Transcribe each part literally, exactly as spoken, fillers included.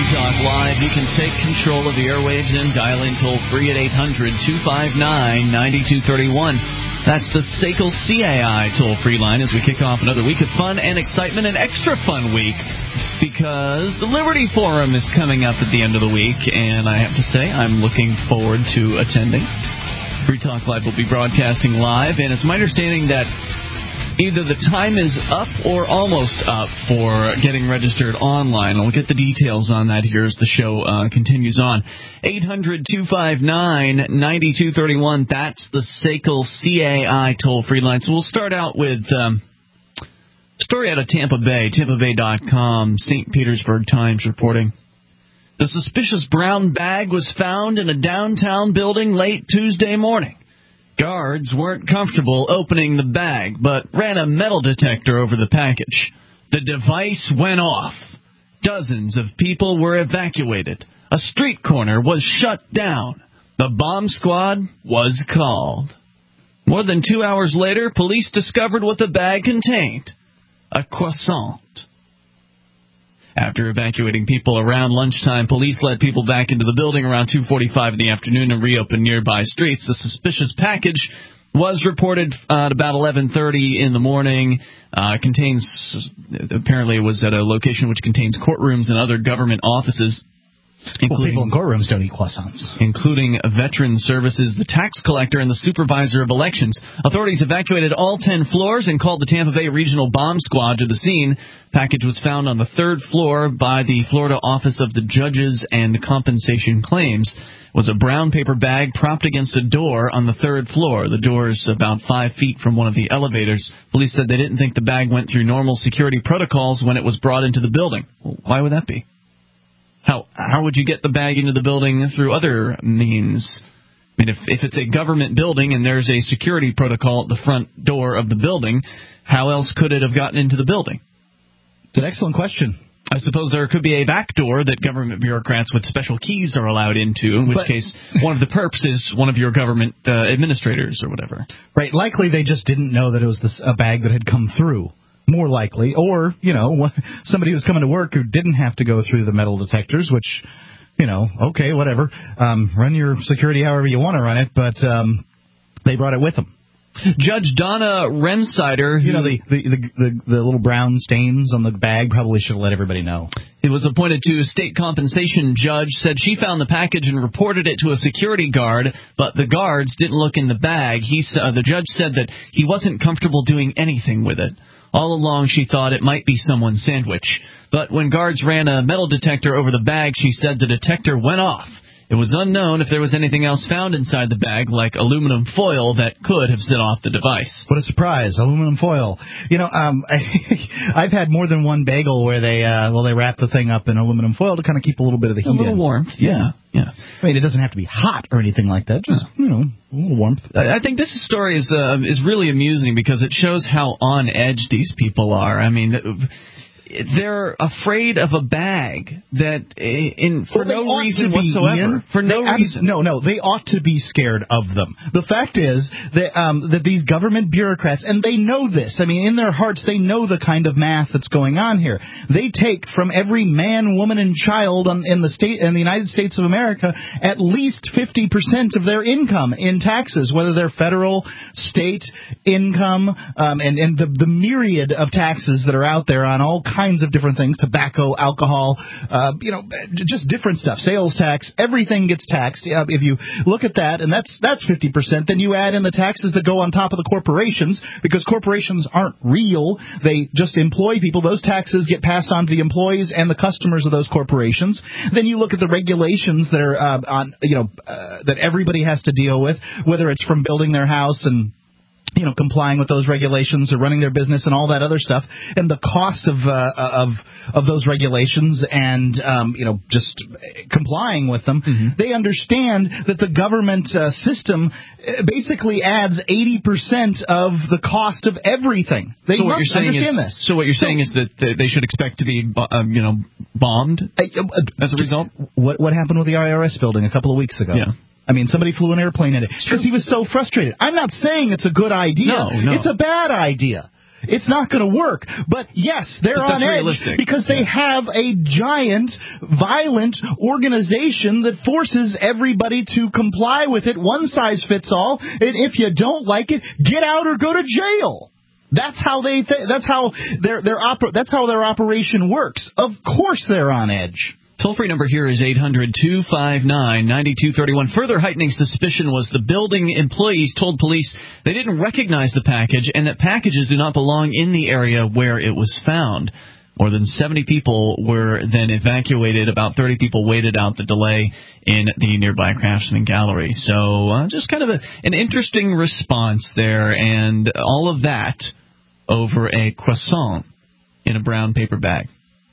Free Talk Live. You can take control of the airwaves and dial in toll-free at eight hundred, two five nine, nine two three one. That's the S A C L C A I toll-free line as we kick off another week of fun and excitement, an extra fun week, because the Liberty Forum is coming up at the end of the week, and I have to say I'm looking forward to attending. Free Talk Live will be broadcasting live, and it's my understanding that either the time is up or almost up for getting registered online. I'll get the details on that here as the show uh, continues on. eight hundred, two five nine, nine two three one. That's the S A C L C A I toll-free line. So we'll start out with um, a story out of Tampa Bay, Tampa Bay dot com, Saint Petersburg Times reporting. The suspicious brown bag was found in a downtown building late Tuesday morning. Guards weren't comfortable opening the bag, but ran a metal detector over the package. The device went off. Dozens of people were evacuated. A street corner was shut down. The bomb squad was called. More than two hours later, police discovered what the bag contained: a croissant. After evacuating people around lunchtime, police led people back into the building around two forty-five in the afternoon and reopened nearby streets. The suspicious package was reported uh, at about eleven thirty in the morning. Uh, contains apparently it was at a location which contains courtrooms and other government offices. Well, people in courtrooms don't eat croissants. Including Veteran Services, the tax collector, and the supervisor of elections. Authorities evacuated all ten floors and called the Tampa Bay Regional Bomb Squad to the scene. Package was found on the third floor by the Florida Office of the Judges and Compensation Claims. It was a brown paper bag propped against a door on the third floor. The door is about five feet from one of the elevators. Police said they didn't think the bag went through normal security protocols when it was brought into the building. Well, why would that be? How how would you get the bag into the building through other means? I mean, if, if it's a government building and there's a security protocol at the front door of the building, how else could it have gotten into the building? It's an excellent question. I suppose there could be a back door that government bureaucrats with special keys are allowed into, in which but, case one of the perps is one of your government uh, administrators or whatever. Right. Likely they just didn't know that it was this, a bag that had come through. More likely, or, you know, somebody who was coming to work who didn't have to go through the metal detectors, which, you know, okay, whatever. Um, run your security however you want to run it, but um, they brought it with them. Judge Donna Remsider, you know, the, the, the, the, the little brown stains on the bag, probably should have let everybody know. It was appointed to a state compensation judge, said she found the package and reported it to a security guard, but the guards didn't look in the bag. He, uh, the judge said that he wasn't comfortable doing anything with it. All along, she thought it might be someone's sandwich. But when guards ran a metal detector over the bag, she said the detector went off. It was unknown if there was anything else found inside the bag, like aluminum foil, that could have set off the device. What a surprise, aluminum foil. You know, um, I, I've had more than one bagel where they uh, well they wrap the thing up in aluminum foil to kind of keep a little bit of the heat in. A little in. warmth, yeah, yeah. I mean, it doesn't have to be hot or anything like that, just, you know, a little warmth. I think this story is uh, is really amusing because it shows how on edge these people are. I mean, they're afraid of a bag that, in for well, no reason whatsoever. Ian. For no they, reason. No, no, they ought to be scared of them. The fact is that um, that these government bureaucrats, and they know this. I mean, in their hearts, they know the kind of math that's going on here. They take from every man, woman, and child on, in the state in the United States of America at least fifty percent of their income in taxes, whether they're federal, state income, um, and and the, the myriad of taxes that are out there on all kinds of different things, tobacco, alcohol, uh, you know, just different stuff, sales tax, everything gets taxed. Uh, if you look at that, and that's that's fifty percent, then you add in the taxes that go on top of the corporations, because corporations aren't real. They just employ people. Those taxes get passed on to the employees and the customers of those corporations. Then you look at the regulations that are uh, on, you know, uh, that everybody has to deal with, whether it's from building their house and, you know, complying with those regulations or running their business and all that other stuff, and the cost of uh, of of those regulations and um, you know, just complying with them. Mm-hmm. They understand that the government uh, system basically adds eighty percent of the cost of everything. They so what must you're saying understand is, this. So what you're saying so, is that they should expect to be uh, you know bombed uh, uh, as a result. What what happened with the I R S building a couple of weeks ago? Yeah. I mean, somebody flew an airplane in it because he was so frustrated. I'm not saying it's a good idea. No, no. It's a bad idea. It's not going to work. But yes, they're but on edge realistic. because they have a giant, violent organization that forces everybody to comply with it. One size fits all. And if you don't like it, get out or go to jail. That's how they. Th- that's how their their oper- That's how their operation works. Of course, they're on edge. Toll-free number here is eight hundred two five nine nine two three one. Further heightening suspicion was the building employees told police they didn't recognize the package and that packages do not belong in the area where it was found. More than seventy people were then evacuated. About thirty people waited out the delay in the nearby Craftsman Gallery. So uh, just kind of a, an interesting response there, and all of that over a croissant in a brown paper bag.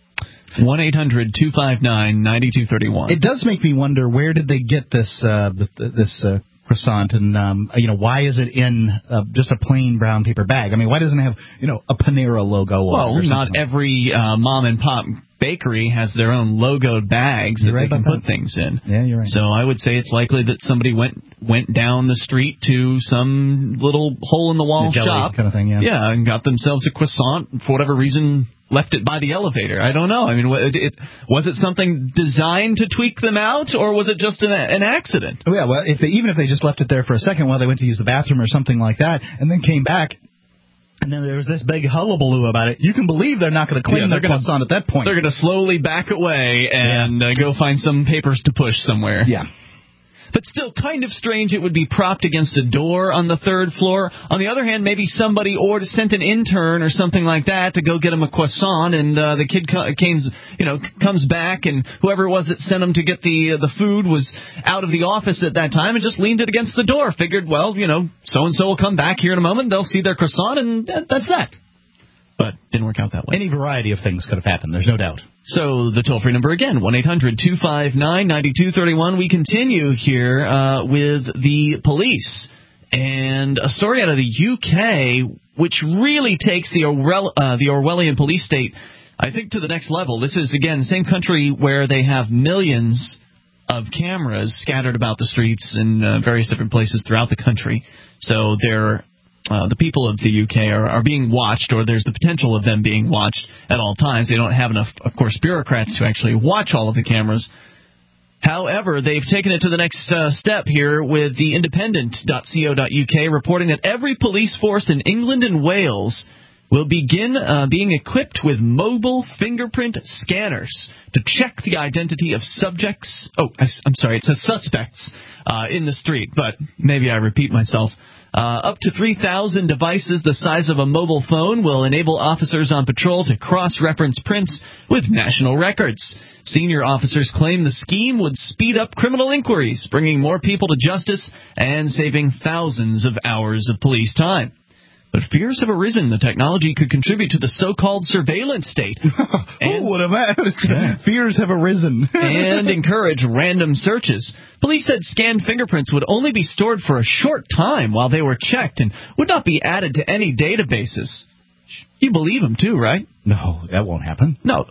one eight hundred two five nine nine two three one. It does make me wonder, where did they get this uh, this uh, croissant, and um, you know, why is it in uh, just a plain brown paper bag? I mean, why doesn't it have, you know, a Panera logo? Well, or not every uh, mom and pop bakery has their own logoed bags that right they can that? put things in. Yeah, you're right. So I would say it's likely that somebody went went down the street to some little hole in the wall shop kind of thing, yeah. Yeah, and got themselves a croissant, and for whatever reason left it by the elevator. I don't know. I mean, it, it, was it something designed to tweak them out, or was it just an, an accident? Oh, yeah, well, if they, even if they just left it there for a second while they went to use the bathroom or something like that, and then came back, and then there was this big hullabaloo about it, you can believe they're not going to claim yeah, their croissant at that point. They're going to slowly back away and yeah. uh, go find some papers to push somewhere. Yeah. But still kind of strange it would be propped against a door on the third floor. On the other hand, maybe somebody or sent an intern or something like that to go get him a croissant, and uh, the kid co- came, you know, comes back, and whoever it was that sent him to get the uh, the food was out of the office at that time and just leaned it against the door. Figured, well, you know, so-and-so will come back here in a moment, they'll see their croissant, and that, that's that. But didn't work out that way. Any variety of things could have happened, there's no doubt. So the toll-free number again, one eight hundred two five nine nine two three one. We continue here uh, with the police. And a story out of the U K which really takes the, Orwell, uh, the Orwellian police state, I think, to the next level. This is, again, the same country where they have millions of cameras scattered about the streets in uh, various different places throughout the country. So they're... Uh, the people of the U K are, are being watched, or there's the potential of them being watched at all times. They don't have enough, of course, bureaucrats to actually watch all of the cameras. However, they've taken it to the next uh, step here with the independent dot co dot U K reporting that every police force in England and Wales will begin uh, being equipped with mobile fingerprint scanners to check the identity of subjects. Oh, I'm sorry, it says suspects uh, in the street, but maybe I repeat myself. Uh, up to three thousand devices the size of a mobile phone will enable officers on patrol to cross-reference prints with national records. Senior officers claim the scheme would speed up criminal inquiries, bringing more people to justice and saving thousands of hours of police time. But fears have arisen the technology could contribute to the so-called surveillance state. And, oh, what a man. Yeah. Fears have arisen. And encourage random searches. Police said scanned fingerprints would only be stored for a short time while they were checked and would not be added to any databases. You believe them, too, right? No, that won't happen. No,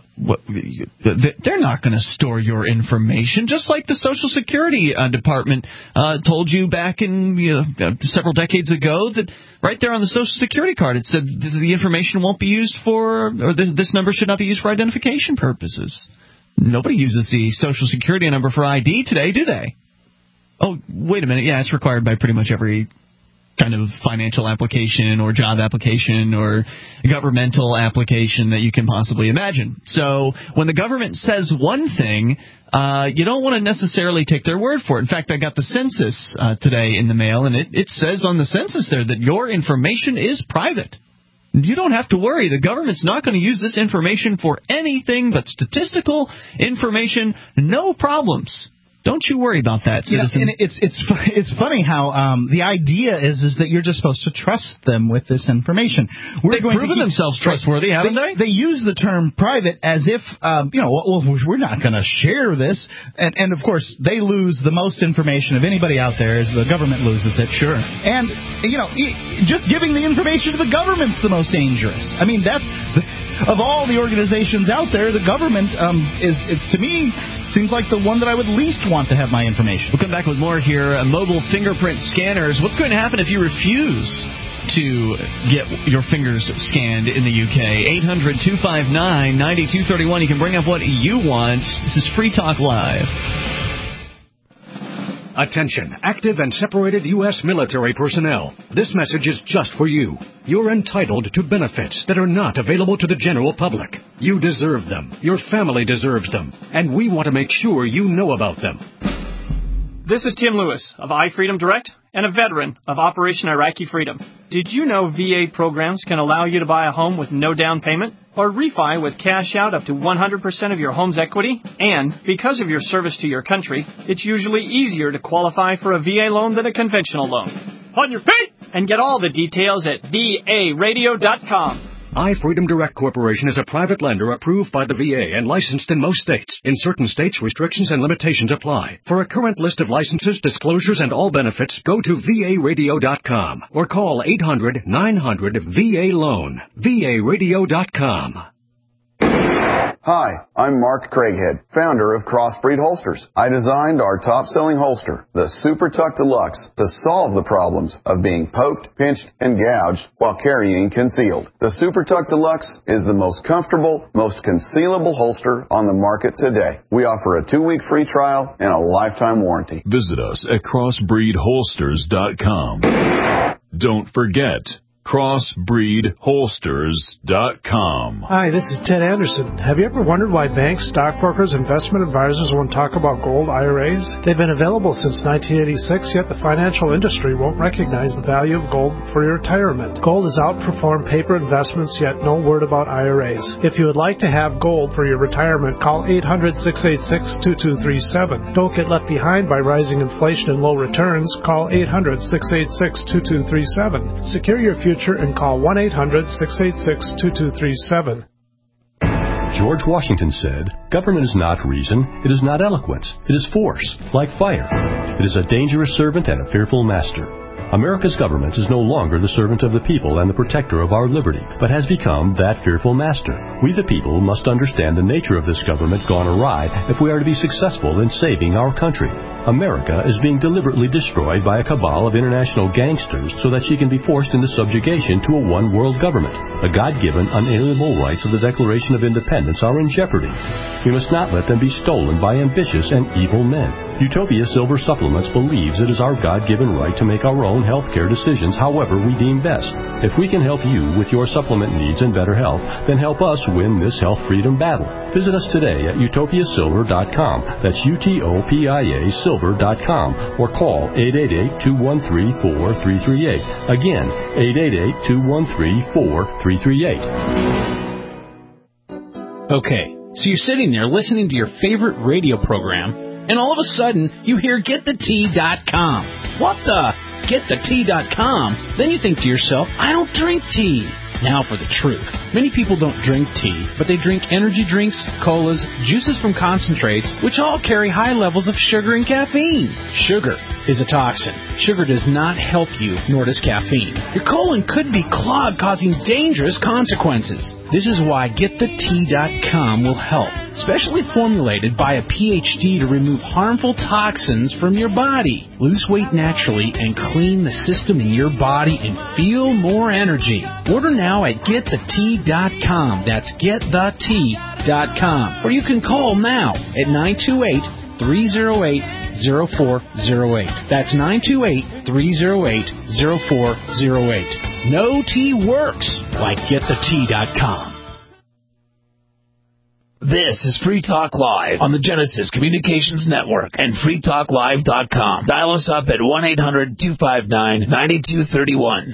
they're not going to store your information, just like the Social Security uh, Department uh, told you back in you know, several decades ago that right there on the Social Security card it said the information won't be used for, or this number should not be used for identification purposes. Nobody uses the Social Security number for I D today, do they? Oh, wait a minute. Yeah, it's required by pretty much every kind of financial application or job application or governmental application that you can possibly imagine. So when the government says one thing, uh, you don't want to necessarily take their word for it. In fact, I got the census uh, today in the mail, and it, it says on the census there that your information is private. You don't have to worry. The government's not going to use this information for anything but statistical information. No problems. Don't you worry about that, citizen. You know, and it's it's it's funny how um, the idea is is that you're just supposed to trust them with this information. We're They've going proven to keep, themselves trustworthy, haven't they? They, they use the term private as if um, you know, well, we're not going to share this, and and of course they lose the most information of anybody out there as the government loses it. Sure. And you know, just giving the information to the government's the most dangerous. I mean, that's the, of all the organizations out there, the government um, is it's to me seems like the one that I would least want to have my information. We'll come back with more here. Uh, mobile fingerprint scanners. What's going to happen if you refuse to get your fingers scanned in the U K. eight hundred two five nine nine two three one. You can bring up what you want. This is Free Talk Live. Attention, active and separated U S military personnel. This message is just for you. You're entitled to benefits that are not available to the general public. You deserve them. Your family deserves them. And we want to make sure you know about them. This is Tim Lewis of iFreedom Direct and a veteran of Operation Iraqi Freedom. Did you know V A programs can allow you to buy a home with no down payment or refi with cash out up to one hundred percent of your home's equity? And because of your service to your country, it's usually easier to qualify for a V A loan than a conventional loan. On your feet! And get all the details at V A radio dot com. iFreedom Direct Corporation is a private lender approved by the V A and licensed in most states. In certain states, restrictions and limitations apply. For a current list of licenses, disclosures, and all benefits, go to V A radio dot com or call eight hundred nine hundred V A loan. V A radio dot com. Hi, I'm Mark Craighead, founder of Crossbreed Holsters. I designed our top-selling holster, the Super Tuck Deluxe, to solve the problems of being poked, pinched, and gouged while carrying concealed. The Super Tuck Deluxe is the most comfortable, most concealable holster on the market today. We offer a two-week free trial and a lifetime warranty. Visit us at crossbreed holsters dot com. Don't forget, crossbreed holsters dot com. Hi, this is Ted Anderson. Have you ever wondered why banks, stockbrokers, investment advisors won't talk about gold I R As? They've been available since nineteen eighty-six, yet the financial industry won't recognize the value of gold for your retirement. Gold has outperformed paper investments, yet no word about I R As. If you would like to have gold for your retirement, call eight hundred six eight six two two three seven. Don't get left behind by rising inflation and low returns. Call eight hundred six eight six two two three seven. Secure your future and call one eight hundred six eight six two two three seven. George Washington said, "Government is not reason, it is not eloquence, it is force, like fire. It is a dangerous servant and a fearful master." America's government is no longer the servant of the people and the protector of our liberty, but has become that fearful master. We the people must understand the nature of this government gone awry if we are to be successful in saving our country. America is being deliberately destroyed by a cabal of international gangsters so that she can be forced into subjugation to a one-world government. The God-given, unalienable rights of the Declaration of Independence are in jeopardy. We must not let them be stolen by ambitious and evil men. Utopia Silver Supplements believes it is our God-given right to make our own health care decisions however we deem best. If we can help you with your supplement needs and better health, then help us win this health freedom battle. Visit us today at utopia silver dot com. That's U T O P I A silver dot com or call eight eight eight two one three four three three eight. Again, eight eight eight two one three four three three eight. Okay, so you're sitting there listening to your favorite radio program, and all of a sudden you hear get the tea dot com. What the? get the tea dot com. Then you think to yourself, I don't drink tea. Now for the truth. Many people don't drink tea, but they drink energy drinks, colas, juices from concentrates, which all carry high levels of sugar and caffeine. Sugar is a toxin. Sugar does not help you, nor does caffeine. Your colon could be clogged, causing dangerous consequences. This is why get the tea dot com will help. Specially formulated by a P H D to remove harmful toxins from your body. Lose weight naturally and clean the system in your body and feel more energy. Order now at get the tea dot com. That's get the tea dot com. Or you can call now at nine two eight, three oh eight, oh four oh eight. That's nine two eight, three oh eight, oh four oh eight. No tea works like get the tea dot com. This is Free Talk Live on the Genesis Communications Network and free talk live dot com. Dial us up at one eight hundred two five nine nine two three one.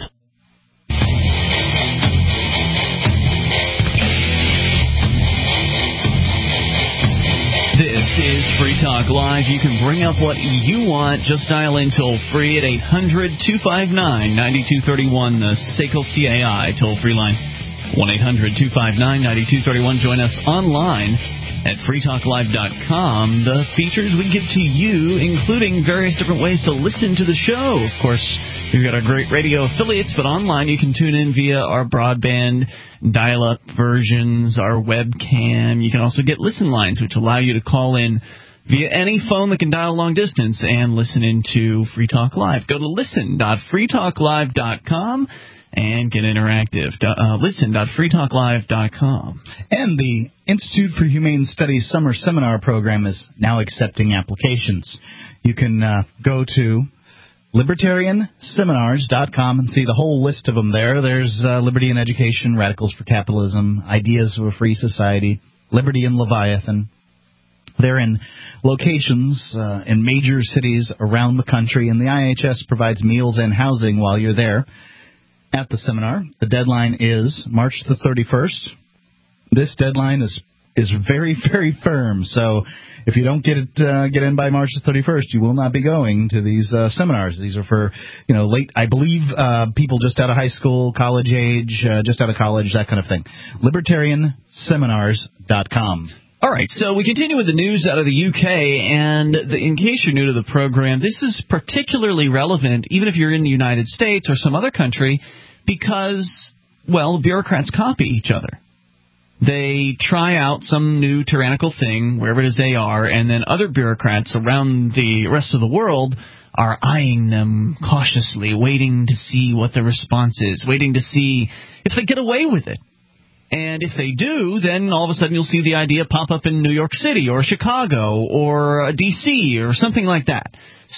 This is Free Talk Live. You can bring up what you want. Just dial in toll free at eight hundred two five nine nine two three one, the S A C L C A I toll-free line. one eight hundred two five nine nine two three one. Join us online at free talk live dot com. The features we give to you, including various different ways to listen to the show. Of course, we've got our great radio affiliates, but online you can tune in via our broadband dial-up versions, our webcam. You can also get listen lines, which allow you to call in via any phone that can dial long distance and listen into Free Talk Live. Go to listen dot free talk live dot com. and get interactive. Uh, listen dot free talk live dot com. And the Institute for Humane Studies Summer Seminar Program is now accepting applications. You can uh, go to libertarian seminars dot com and see the whole list of them there. There's uh, Liberty and Education, Radicals for Capitalism, Ideas of a Free Society, Liberty and Leviathan. They're in locations uh, in major cities around the country, and the I H S provides meals and housing while you're there at the seminar. The deadline is March the thirty-first. This deadline is is very, very firm, so if you don't get it uh, get in by March the thirty-first, you will not be going to these uh, seminars. These are for, you know, late, I believe, uh, people just out of high school, college age, uh, just out of college, that kind of thing. libertarian seminars dot com. All right, so we continue with the news out of the U K, and the, in case you're new to the program, this is particularly relevant, even if you're in the United States or some other country, because, well, bureaucrats copy each other. They try out some new tyrannical thing, wherever it is they are, and then other bureaucrats around the rest of the world are eyeing them cautiously, waiting to see what the response is, waiting to see if they get away with it. And if they do, then all of a sudden you'll see the idea pop up in New York City or Chicago or D C or something like that.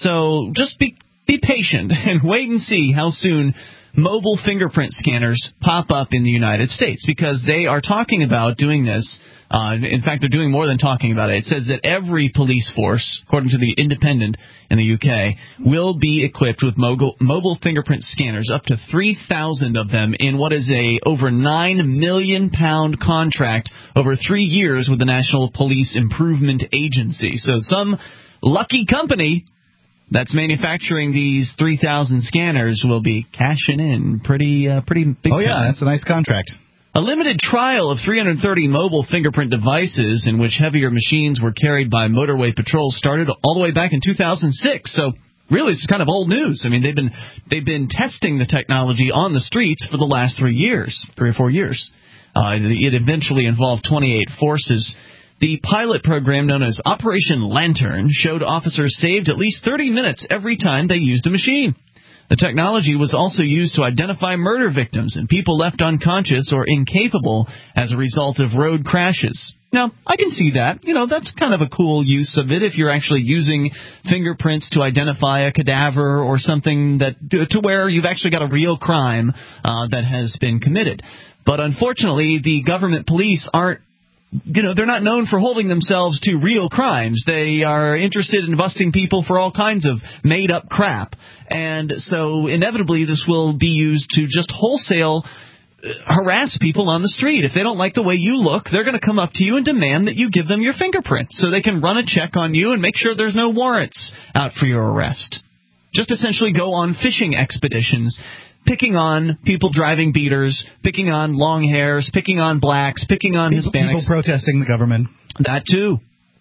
So just be be patient and wait and see how soon mobile fingerprint scanners pop up in the United States, because they are talking about doing this. Uh, in fact, they're doing more than talking about it. It says that every police force, according to the Independent in the U K, will be equipped with mobile, mobile fingerprint scanners, up to three thousand of them, in what is a over nine million pound contract over three years with the National Police Improvement Agency. So some lucky company that's manufacturing these three thousand scanners will be cashing in pretty uh, pretty big Oh, yeah, time. that's a nice contract. A limited trial of three hundred thirty mobile fingerprint devices, in which heavier machines were carried by motorway patrols, started all the way back in two thousand six. So really, it's kind of old news. I mean, they've been they've been testing the technology on the streets for the last three years, three or four years. Uh, it eventually involved twenty-eight forces. The pilot program, known as Operation Lantern, showed officers saved at least thirty minutes every time they used a machine. The technology was also used to identify murder victims and people left unconscious or incapable as a result of road crashes. Now, I can see that. You know, that's kind of a cool use of it if you're actually using fingerprints to identify a cadaver or something that to where you've actually got a real crime uh, that has been committed. But unfortunately, the government police aren't You know, they're not known for holding themselves to real crimes. They are interested in busting people for all kinds of made-up crap. And so, inevitably, this will be used to just wholesale harass people on the street. If they don't like the way you look, they're going to come up to you and demand that you give them your fingerprint so they can run a check on you and make sure there's no warrants out for your arrest. Just essentially go on fishing expeditions, picking on people driving beaters, picking on long hairs, picking on blacks, picking on people, Hispanics. People protesting the government. That, too.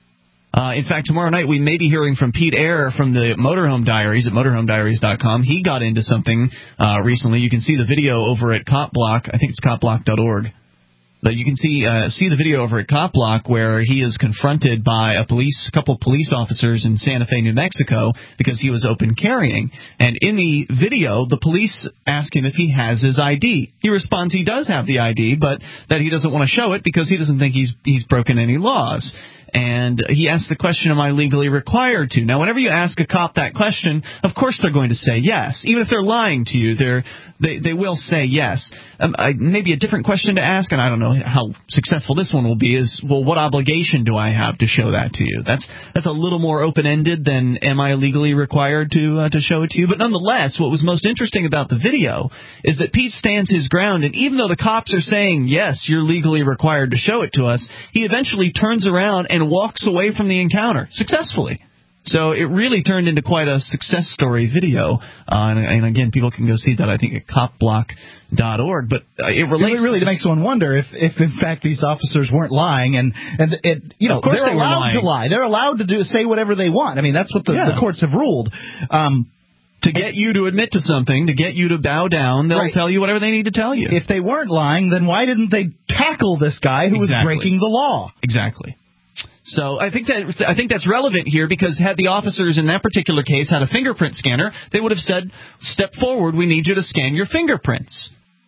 Uh, in fact, tomorrow night we may be hearing from Pete Eyre from the Motorhome Diaries at motorhome diaries dot com. He got into something uh, recently. You can see the video over at Cop Block. I think it's cop block dot org. That you can see uh, see the video over at Cop Block where he is confronted by a police couple of police officers in Santa Fe, New Mexico, because he was open carrying. And in the video, the police ask him if he has his I D. He responds he does have the I D, but that he doesn't want to show it because he doesn't think he's he's broken any laws. And he asks the question, am I legally required to? Now, whenever you ask a cop that question, of course they're going to say yes. Even if they're lying to you, they're, they they will say yes. Um, I, maybe a different question to ask, and I don't know how successful this one will be, is, well, what obligation do I have to show that to you? That's that's a little more open-ended than am I legally required to uh, to show it to you? But nonetheless, what was most interesting about the video is that Pete stands his ground, and even though the cops are saying, yes, you're legally required to show it to us, he eventually turns around and and walks away from the encounter successfully. So it really turned into quite a success story video. Uh, and, and again, people can go see that, I think, at cop block dot org. But uh, it relates. It really makes one wonder if, if in fact, these officers weren't lying. And, and it, you know, of course they're they were allowed lying. to lie. They're allowed to do say whatever they want. I mean, that's what the, yeah. the courts have ruled. Um, To get you to admit to something, to get you to bow down, they'll right. tell you whatever they need to tell you. If they weren't lying, then why didn't they tackle this guy who exactly. was breaking the law? Exactly. So I think that I think that's relevant here, because had the officers in that particular case had a fingerprint scanner, they would have said, step forward, we need you to scan your fingerprints.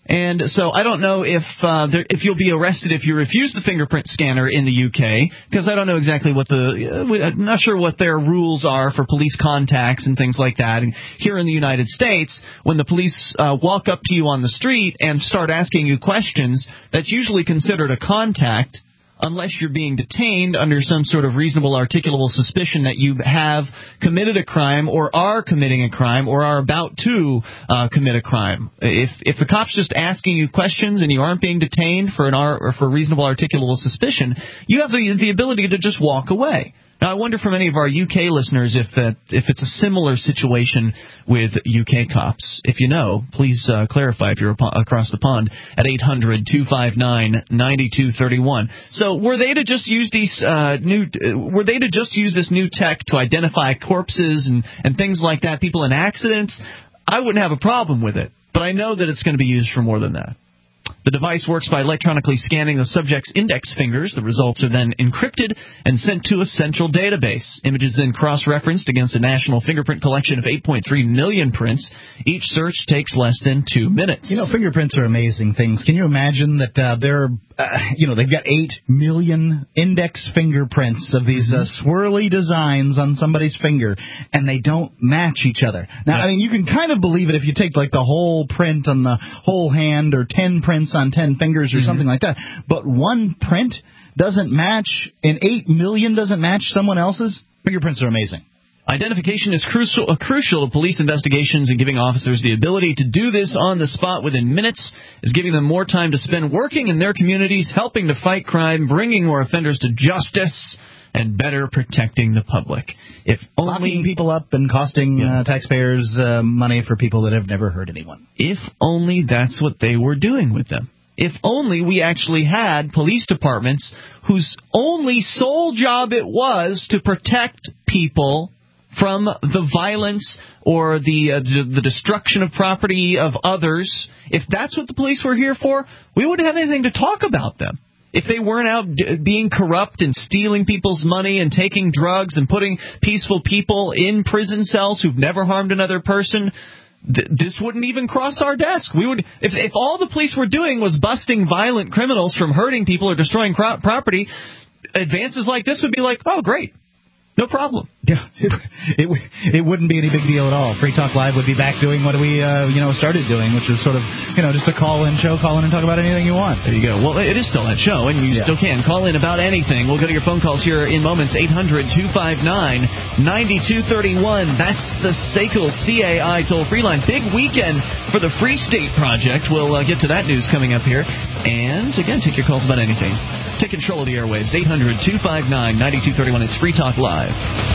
And so I don't know if uh, there, if you'll be arrested if you refuse the fingerprint scanner in the U K, because I don't know exactly what the uh, I'm not sure what their rules are for police contacts and things like that. And here in the United States, when the police uh, walk up to you on the street and start asking you questions, that's usually considered a contact, unless you're being detained under some sort of reasonable articulable suspicion that you have committed a crime or are committing a crime or are about to uh, commit a crime. If if the cop's just asking you questions and you aren't being detained for an ar- or for reasonable articulable suspicion, you have the the ability to just walk away. Now, I wonder from any of our U K listeners if uh, if it's a similar situation with U K cops. If you know, please uh, clarify if you're ap- across the pond at eight hundred two five nine nine two three one. So, were they to just use these uh, new uh, were they to just use this new tech to identify corpses and and things like that, people in accidents? I wouldn't have a problem with it, but I know that it's going to be used for more than that. The device works by electronically scanning the subject's index fingers. The results are then encrypted and sent to a central database. Images then cross-referenced against a national fingerprint collection of eight point three million prints. Each search takes less than two minutes. You know, fingerprints are amazing things. Can you imagine that uh, they're, uh, you know, they've got eight million index fingerprints of these uh, swirly designs on somebody's finger, and they don't match each other. Now, yeah. I mean, you can kind of believe it if you take, like, the whole print on the whole hand or ten prints on ten fingers or mm-hmm. something like that. But one print doesn't match, and eight million doesn't match someone else's. Fingerprints are amazing. Identification is crucial, uh, crucial to police investigations, and giving officers the ability to do this on the spot within minutes is giving them more time to spend working in their communities, helping to fight crime, bringing more offenders to justice, and better protecting the public. If only locking people up and costing yeah. uh, taxpayers uh, money for people that have never hurt anyone. If only that's what they were doing with them. If only we actually had police departments whose only sole job it was to protect people from the violence or the uh, d- the destruction of property of others. If that's what the police were here for, we wouldn't have anything to talk about them. If they weren't out d- being corrupt and stealing people's money and taking drugs and putting peaceful people in prison cells who've never harmed another person, th- this wouldn't even cross our desk. We would, if if all the police were doing was busting violent criminals from hurting people or destroying cro- property, advances like this would be like, oh, great. No problem. Yeah, it, it it wouldn't be any big deal at all. Free Talk Live would be back doing what we uh, you know started doing, which is sort of you know just a call-in show, call in and talk about anything you want. There you go. Well, it is still that show, and you yeah. still can call in about anything. We'll go to your phone calls here in moments. eight hundred two five nine nine two three one. That's the S A C L C A I toll-free line. Big weekend for the Free State Project. We'll uh, get to that news coming up here, and again, take your calls about anything. Take control of the airwaves. eight hundred two five nine nine two three one. It's Free Talk Live.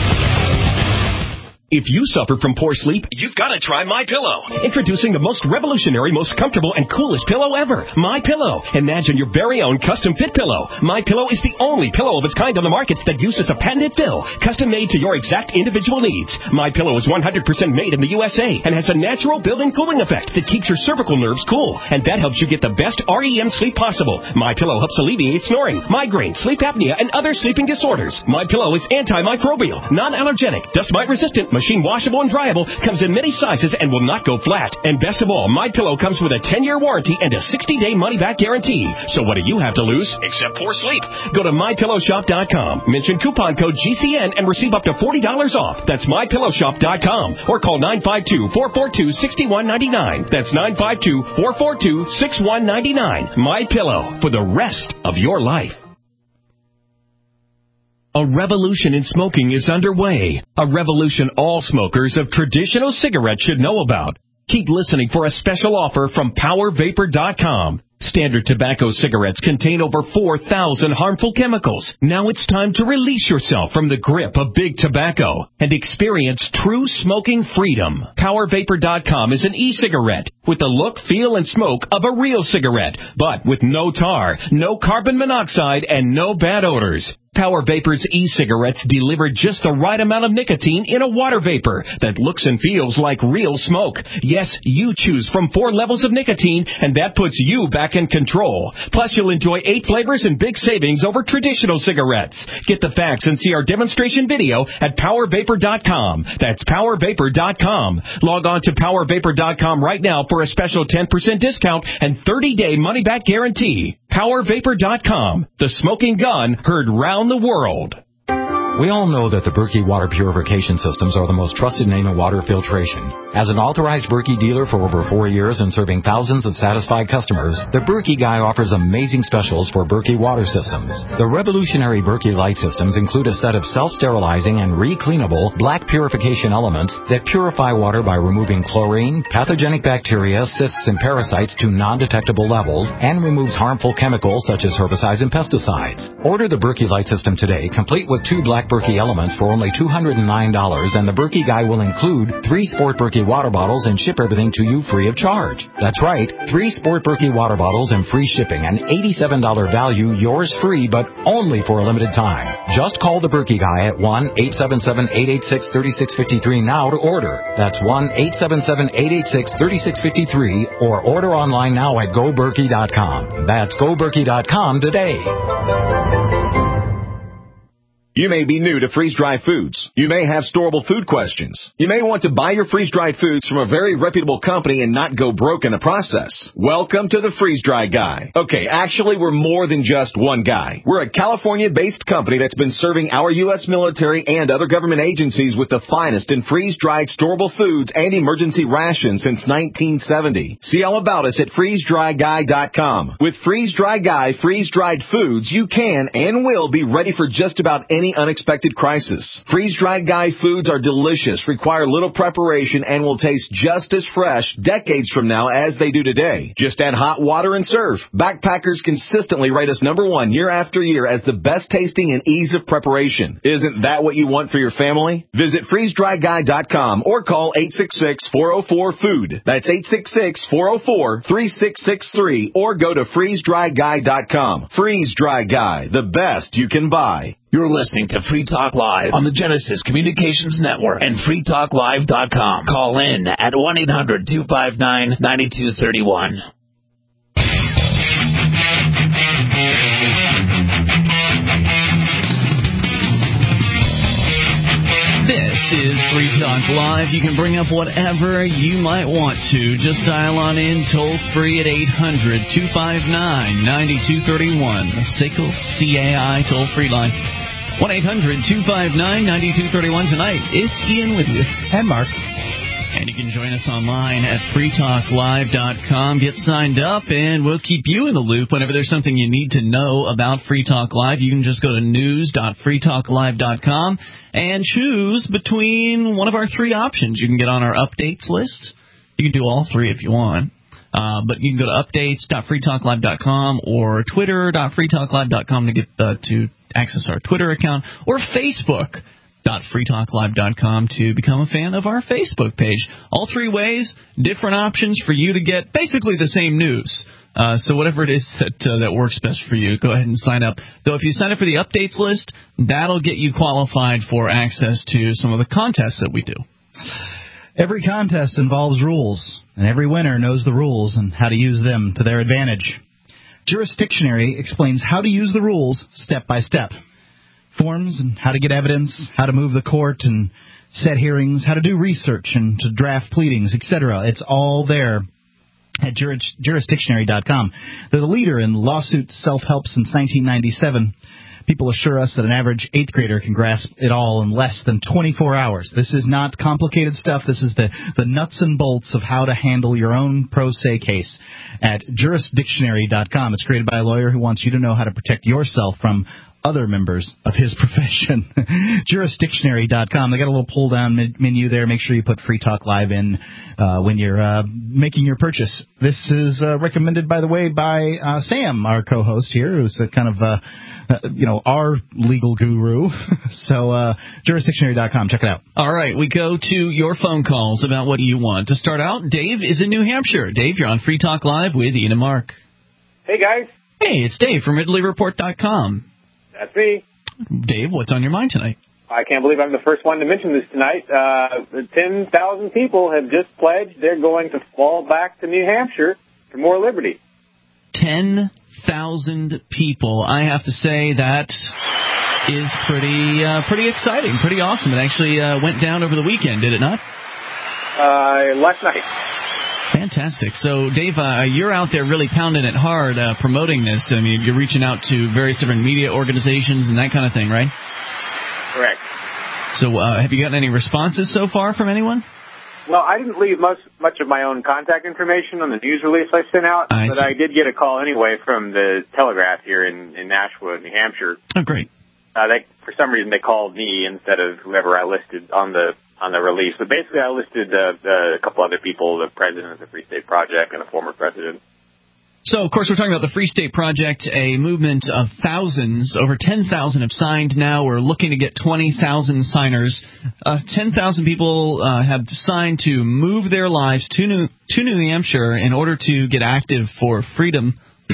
If you suffer from poor sleep, you've got to try MyPillow. Introducing the most revolutionary, most comfortable, and coolest pillow ever, MyPillow. Imagine your very own custom-fit pillow. MyPillow is the only pillow of its kind on the market that uses a patented fill, custom-made to your exact individual needs. MyPillow is one hundred percent made in the U S A and has a natural built-in cooling effect that keeps your cervical nerves cool, and that helps you get the best R E M sleep possible. MyPillow helps alleviate snoring, migraine, sleep apnea, and other sleeping disorders. MyPillow is antimicrobial, non-allergenic, dust mite resistant, machine washable and dryable, comes in many sizes and will not go flat. And best of all, MyPillow comes with a ten-year warranty and a sixty-day money-back guarantee. So what do you have to lose except poor sleep? Go to my pillow shop dot com, mention coupon code G C N, and receive up to forty dollars off. That's my pillow shop dot com, or call nine five two, four four two, six one nine nine. That's nine five two, four four two, six one nine nine. MyPillow, for the rest of your life. A revolution in smoking is underway. A revolution all smokers of traditional cigarettes should know about. Keep listening for a special offer from power vapor dot com. Standard tobacco cigarettes contain over four thousand harmful chemicals. Now it's time to release yourself from the grip of big tobacco and experience true smoking freedom. power vapor dot com is an e-cigarette with the look, feel, and smoke of a real cigarette, but with no tar, no carbon monoxide, and no bad odors. Power Vapor's e-cigarettes deliver just the right amount of nicotine in a water vapor that looks and feels like real smoke. Yes, you choose from four levels of nicotine, and that puts you back in control. Plus, you'll enjoy eight flavors and big savings over traditional cigarettes. Get the facts and see our demonstration video at power vapor dot com. That's power vapor dot com. Log on to power vapor dot com right now for a special ten percent discount and thirty-day money-back guarantee. power vapor dot com. The smoking gun heard round the world. We all know that the Berkey water purification systems are the most trusted name in water filtration. As an authorized Berkey dealer for over four years and serving thousands of satisfied customers, the Berkey Guy offers amazing specials for Berkey water systems. The revolutionary Berkey Light systems include a set of self-sterilizing and re-cleanable black purification elements that purify water by removing chlorine, pathogenic bacteria, cysts, and parasites to non-detectable levels and removes harmful chemicals such as herbicides and pesticides. Order the Berkey Light system today, complete with two black Berkey elements for only two hundred nine dollars, and the Berkey Guy will include three Sport Berkey water bottles and ship everything to you free of charge. That's right, three Sport Berkey water bottles and free shipping, an eighty-seven dollars value, yours free, but only for a limited time. Just call the Berkey Guy at one eight seven seven, eight eight six, three six five three now to order. That's one eight seven seven, eight eight six, three six five three, or order online now at go berkey dot com. That's go berkey dot com today. You may be new to freeze-dried foods. You may have storable food questions. You may want to buy your freeze-dried foods from a very reputable company and not go broke in the process. Welcome to the Freeze-Dry Guy. Okay, actually, we're more than just one guy. We're a California-based company that's been serving our U S military and other government agencies with the finest in freeze-dried storable foods and emergency rations since nineteen seventy. See all about us at freeze dry guy dot com. With Freeze-Dry Guy freeze-dried foods, you can and will be ready for just about any unexpected crisis. Freeze-dried Guy foods are delicious, require little preparation, and will taste just as fresh decades from now as they do today. Just add hot water and serve. Backpackers consistently rate us number one year after year as the best tasting and ease of preparation. Isn't that what you want for your family? Visit freeze dry guy dot com or call eight six six, four oh four, food. That's eight six six, four oh four, three six six three, or go to freeze dry guy dot com. Freeze-Dry Guy, the best you can buy. You're listening to Free Talk Live on the Genesis Communications Network and free talk live dot com. Call in at one eight hundred, two five nine, nine two three one. This is Free Talk Live. You can bring up whatever you might want to. Just dial on in toll free at eight hundred, two five nine, nine two three one. The S A C L C A I toll free line. one eight hundred, two five nine, nine two three one. Tonight, it's Ian with you. And Mark. And you can join us online at free talk live dot com. Get signed up, and we'll keep you in the loop whenever there's something you need to know about Free Talk Live. You can just go to news dot free talk live dot com and choose between one of our three options. You can get on our updates list. You can do all three if you want. Uh, but you can go to updates dot free talk live dot com or twitter dot free talk live dot com to get uh, to access our Twitter account, or facebook dot free talk live dot com to become a fan of our Facebook page. All three ways, different options for you to get basically the same news. Uh, so whatever it is that uh, that works best for you, go ahead and sign up. Though if you sign up for the updates list, that'll get you qualified for access to some of the contests that we do. Every contest involves rules, and every winner knows the rules and how to use them to their advantage. Jurisdictionary explains how to use the rules step by step. Forms and how to get evidence, how to move the court and set hearings, how to do research and to draft pleadings, et cetera. It's all there at juris, jurisdictionary dot com. They're the leader in lawsuit self-help since nineteen ninety-seven. People assure us that an average eighth grader can grasp it all in less than twenty-four hours. This is not complicated stuff. This is the, the nuts and bolts of how to handle your own pro se case at jurisdictionary dot com. It's created by a lawyer who wants you to know how to protect yourself from other members of his profession. jurisdictionary dot com. They got a little pull-down menu there. Make sure you put Free Talk Live in uh, when you're uh, making your purchase. This is uh, recommended, by the way, by uh, Sam, our co-host here, who's a kind of, uh, uh, you know, our legal guru. so uh, jurisdictionary dot com. Check it out. All right, we go to your phone calls about what do you want. To start out, Dave is in New Hampshire. Dave, you're on Free Talk Live with Ian and Mark. Hey, guys. Hey, it's Dave from Ridley Report dot com. That's me. Dave, what's on your mind tonight? I can't believe I'm the first one to mention this tonight. Uh, ten thousand people have just pledged they're going to fall back to New Hampshire for more liberty. ten thousand people. I have to say that is pretty uh, pretty exciting, pretty awesome. It actually uh, went down over the weekend, did it not? Uh, last night. Fantastic. So, Dave, uh, you're out there really pounding it hard uh, promoting this. I mean, you're reaching out to various different media organizations and that kind of thing, right? Correct. So uh, have you gotten any responses so far from anyone? Well, I didn't leave much, much of my own contact information on the news release I sent out, I but see. I did get a call anyway from the Telegraph here in, in Nashua, New Hampshire. Oh, great. Uh, they, for some reason, they called me instead of whoever I listed on the on the release. But basically, I listed uh, uh, a couple other people, the president of the Free State Project and a former president. So, of course, we're talking about the Free State Project, a movement of thousands. Over ten thousand have signed now. We're looking to get twenty thousand signers. Uh, ten thousand people uh, have signed to move their lives to New, to New Hampshire in order to get active for freedom.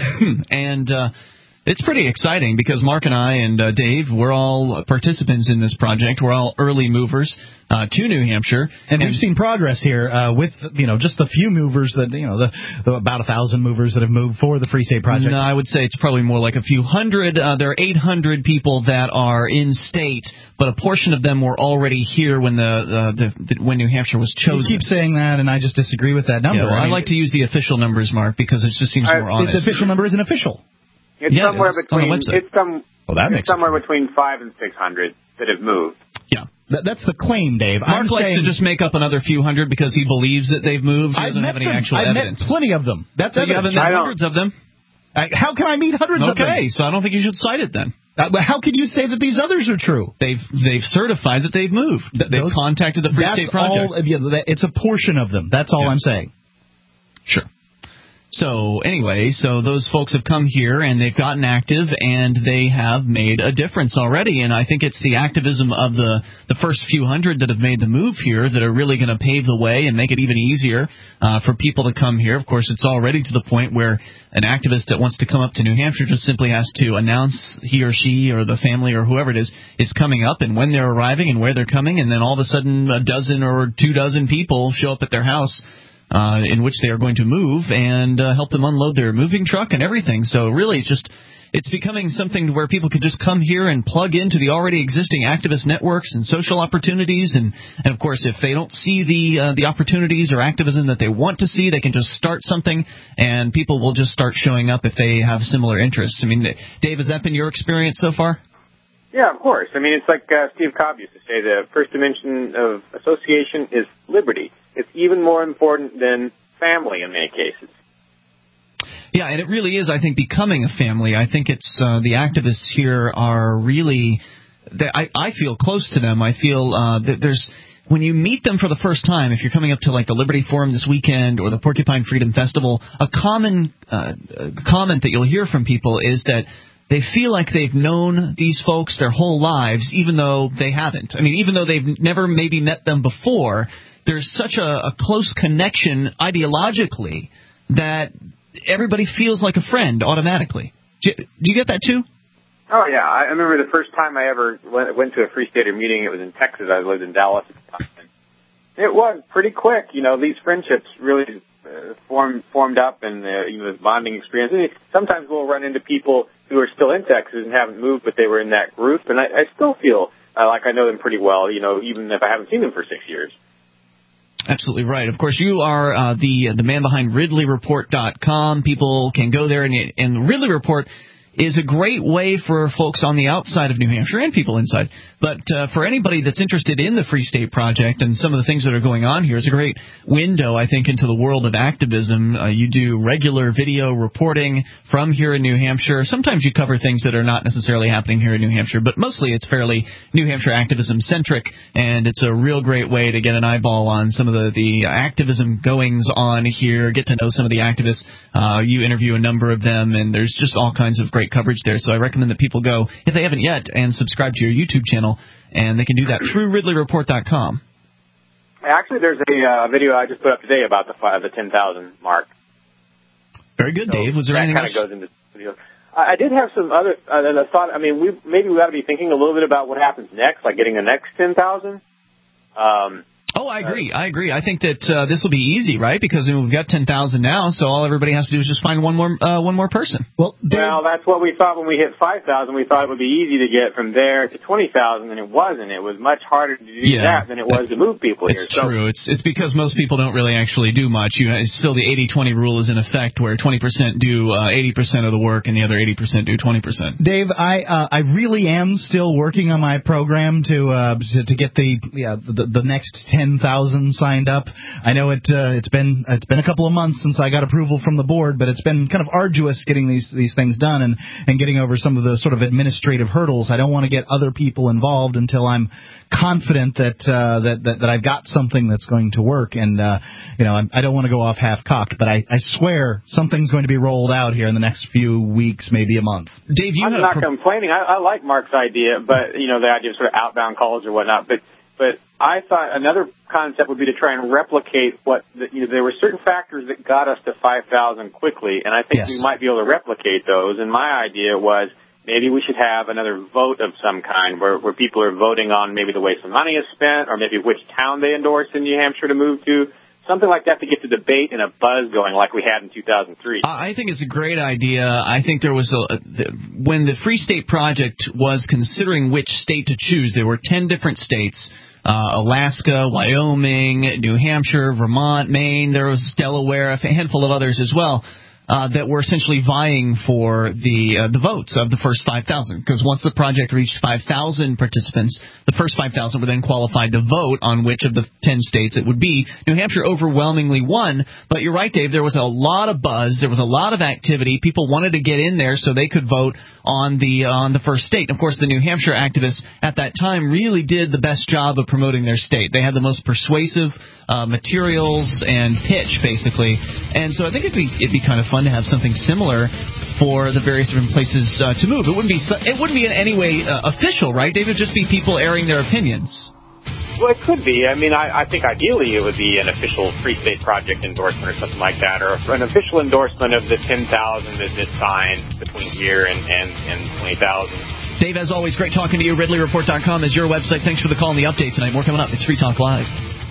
and uh, it's pretty exciting because Mark and I and uh, Dave, we're all participants in this project. We're all early movers uh, to New Hampshire. And, and we've seen progress here uh, with, you know, just the few movers that, you know, the, the about a thousand movers that have moved for the Free State Project. No, I would say it's probably more like a few hundred. Uh, there are eight hundred people that are in state, but a portion of them were already here when the, uh, the, the when New Hampshire was chosen. You keep saying that, and I just disagree with that number. Yeah, well, I, mean, I like to use the official numbers, Mark, because it just seems I, more honest. The official number isn't official. It's yeah, somewhere it's between on the website. it's some well, that it's makes somewhere between five and six hundred that have moved. Yeah, that, that's the claim, Dave. Mark I'm likes saying, to just make up another few hundred because he believes that they've moved. He I've doesn't met have any them. actual I've evidence. met plenty of them. That's so you evidence. haven't met hundreds of them. I, how can I meet hundreds okay, of them? Okay, so I don't think you should cite it then. Uh, how can you say that these others are true? They've they've certified that they've moved. They've Those, contacted the Free State Project. All, yeah, it's a portion of them. That's all yeah. I'm saying. Sure. So anyway, so those folks have come here and they've gotten active and they have made a difference already. And I think it's the activism of the, the first few hundred that have made the move here that are really going to pave the way and make it even easier uh, for people to come here. Of course, it's already to the point where an activist that wants to come up to New Hampshire just simply has to announce he or she or the family or whoever it is is coming up and when they're arriving and where they're coming. And then all of a sudden a dozen or two dozen people show up at their house Uh, in which they are going to move and uh, help them unload their moving truck and everything. So really, it's just it's becoming something where people can just come here and plug into the already existing activist networks and social opportunities. And, and of course, if they don't see the uh, the opportunities or activism that they want to see, they can just start something, and people will just start showing up if they have similar interests. I mean, Dave, has that been your experience so far? Yeah, of course. I mean, it's like uh, Steve Cobb used to say, the first dimension of association is liberty. It's even more important than family in many cases. Yeah, and it really is, I think, becoming a family. I think it's uh, the activists here are really they, I, I feel close to them. I feel uh, that there's when you meet them for the first time, if you're coming up to like the Liberty Forum this weekend or the Porcupine Freedom Festival, a common uh, comment that you'll hear from people is that they feel like they've known these folks their whole lives, even though they haven't. I mean, even though they've never maybe met them before, there's such a, a close connection ideologically that everybody feels like a friend automatically. Do you, do you get that too? Oh, yeah. I remember the first time I ever went, went to a Free Stater meeting. It was in Texas. I lived in Dallas at the time. And it was pretty quick. You know, these friendships really uh, formed formed up, and uh, you know, this bonding experience. And sometimes we'll run into people who are still in Texas and haven't moved, but they were in that group. And I, I still feel uh, like I know them pretty well, you know, even if I haven't seen them for six years. Absolutely right. Of course, you are uh, the the man behind Ridley Report dot com. People can go there, and, and Ridley Report is a great way for folks on the outside of New Hampshire and people inside. But uh, for anybody that's interested in the Free State Project and some of the things that are going on here, it's a great window, I think, into the world of activism. Uh, you do regular video reporting from here in New Hampshire. Sometimes you cover things that are not necessarily happening here in New Hampshire, but mostly it's fairly New Hampshire activism-centric, and it's a real great way to get an eyeball on some of the, the activism goings on here, get to know some of the activists. Uh, you interview a number of them, and there's just all kinds of great coverage there. So I recommend that people go, if they haven't yet, and subscribe to your YouTube channel, and they can do that through Ridley Report dot com. Actually, there's a uh, video I just put up today about the the ten thousand mark. Very good, so Dave. Was there anything else? That kind of goes into the video. I did have some other uh, thought. I mean, we maybe we ought to be thinking a little bit about what happens next, like getting the next ten thousand. Um, Oh, I agree. I agree. I think that uh, this will be easy, right? Because I mean, we've got ten thousand now, so all everybody has to do is just find one more uh, one more person. Well, well, that's what we thought when we hit five thousand. We thought it would be easy to get from there to twenty thousand, and it wasn't. It was much harder to do yeah, that than it was to move people it's here. It's true. So, it's it's because most people don't really actually do much. You it's still the eighty twenty rule is in effect, where twenty percent do uh, eighty percent of the work, and the other eighty percent do twenty percent. Dave, I uh, I really am still working on my program to uh, to, to get the yeah the, the next ten thousand signed up. I know it uh, it's been it's been a couple of months since I got approval from the board, but it's been kind of arduous getting these these things done and and getting over some of the sort of administrative hurdles. I don't want to get other people involved until I'm confident that uh, that, that that I've got something that's going to work. And uh, you know, I'm, I don't want to go off half cocked, but I, I swear something's going to be rolled out here in the next few weeks, maybe a month. Dave, you I'm not pro- complaining. I, I like Mark's idea, but you know, the idea of sort of outbound calls or whatnot, but. But I thought another concept would be to try and replicate what, the, you know, there were certain factors that got us to five thousand quickly, and I think yes. we might be able to replicate those. And my idea was maybe we should have another vote of some kind where, where people are voting on maybe the way some money is spent or maybe which town they endorse in New Hampshire to move to. Something like that to get the debate and a buzz going like we had in two thousand three. I think it's a great idea. I think there was a – when the Free State Project was considering which state to choose, there were ten different states, uh, Alaska, Wyoming, New Hampshire, Vermont, Maine. There was Delaware, a handful of others as well. Uh, that were essentially vying for the uh, the votes of the first five thousand. Because once the project reached five thousand participants, the first five thousand were then qualified to vote on which of the ten states it would be. New Hampshire overwhelmingly won, but you're right, Dave, there was a lot of buzz, there was a lot of activity. People wanted to get in there so they could vote on the uh, on the first state. And of course, the New Hampshire activists at that time really did the best job of promoting their state. They had the most persuasive uh, materials and pitch, basically. And so I think it'd be it'd be kind of fun to have something similar for the various different places uh, to move. It wouldn't be it wouldn't be in any way uh, official, right? They would just be people airing their opinions. Well, it could be. I mean, I, I think ideally it would be an official Free State Project endorsement or something like that, or an official endorsement of the ten thousand that is signed between here and, and, and twenty thousand. Dave, as always, great talking to you. Ridley Report dot com is your website. Thanks for the call and the update tonight. More coming up. It's Free Talk Live.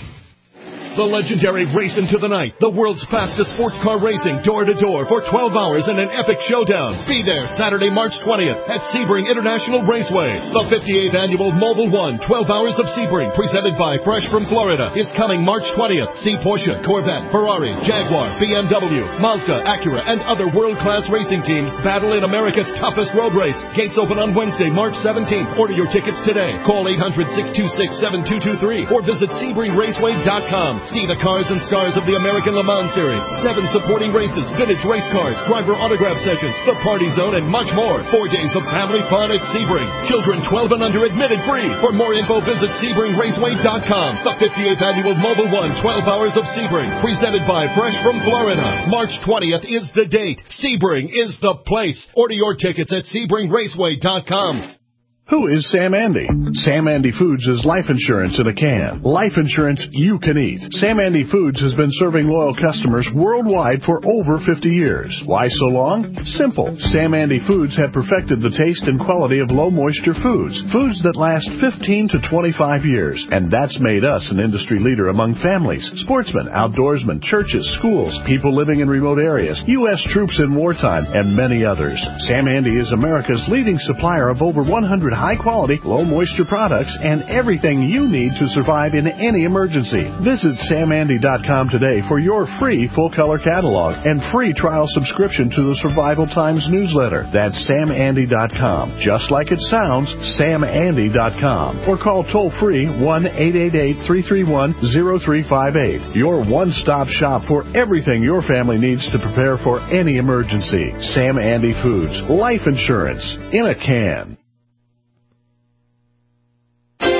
The legendary Race Into the Night, the world's fastest sports car racing, door-to-door for twelve hours in an epic showdown. Be there Saturday, March twentieth at Sebring International Raceway. The fifty-eighth annual Mobil One twelve Hours of Sebring, presented by Fresh from Florida, is coming March twentieth. See Porsche, Corvette, Ferrari, Jaguar, B M W, Mazda, Acura, and other world-class racing teams battle in America's toughest road race. Gates open on Wednesday, March seventeenth. Order your tickets today. Call eight hundred, six two six, seven two two three or visit sebring raceway dot com. See the cars and stars of the American Le Mans Series, seven supporting races, vintage race cars, driver autograph sessions, the party zone, and much more. Four days of family fun at Sebring. Children twelve and under admitted free. For more info, visit sebring raceway dot com. The fifty-eighth annual Mobil One twelve Hours of Sebring, presented by Fresh from Florida. March twentieth is the date. Sebring is the place. Order your tickets at sebring raceway dot com. Who is Sam Andy? Sam Andy Foods is life insurance in a can. Life insurance you can eat. Sam Andy Foods has been serving loyal customers worldwide for over fifty years. Why so long? Simple. Sam Andy Foods have perfected the taste and quality of low moisture foods. Foods that last fifteen to twenty-five years. And that's made us an industry leader among families, sportsmen, outdoorsmen, churches, schools, people living in remote areas, U S troops in wartime, and many others. Sam Andy is America's leading supplier of over one hundred high-quality, low-moisture products and everything you need to survive in any emergency. Visit sam andy dot com today for your free full-color catalog and free trial subscription to the Survival Times newsletter. That's sam andy dot com. Just like it sounds, sam andy dot com. Or call toll-free one eight eight eight, three three one, zero three five eight. Your one-stop shop for everything your family needs to prepare for any emergency. Sam Andy Foods. Life insurance in a can.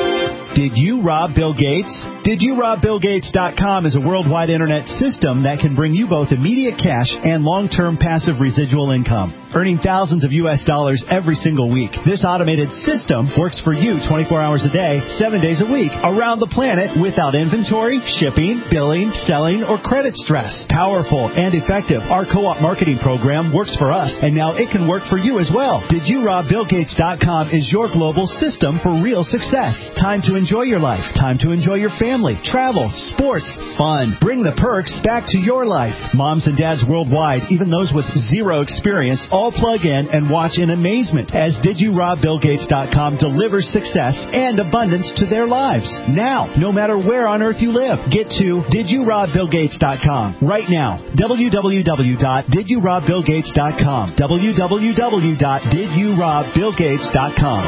Did you rob Bill Gates? Did You Rob Bill Gates dot com is a worldwide internet system that can bring you both immediate cash and long-term passive residual income, earning thousands of U S dollars every single week. This automated system works for you twenty-four hours a day, seven days a week, around the planet without inventory, shipping, billing, selling, or credit stress. Powerful and effective, our co-op marketing program works for us, and now it can work for you as well. Did You Rob Bill Gates dot com is your global system for real success. Time to enjoy your life. Time to enjoy your family, travel, sports, fun. Bring the perks back to your life. Moms and dads worldwide, even those with zero experience, all plug in and watch in amazement as Did You Rob Bill Gates dot com delivers success and abundance to their lives. Now, no matter where on earth you live, get to Did You Rob Bill Gates dot com right now. w w w dot did you rob bill gates dot com. w w w dot did you rob bill gates dot com.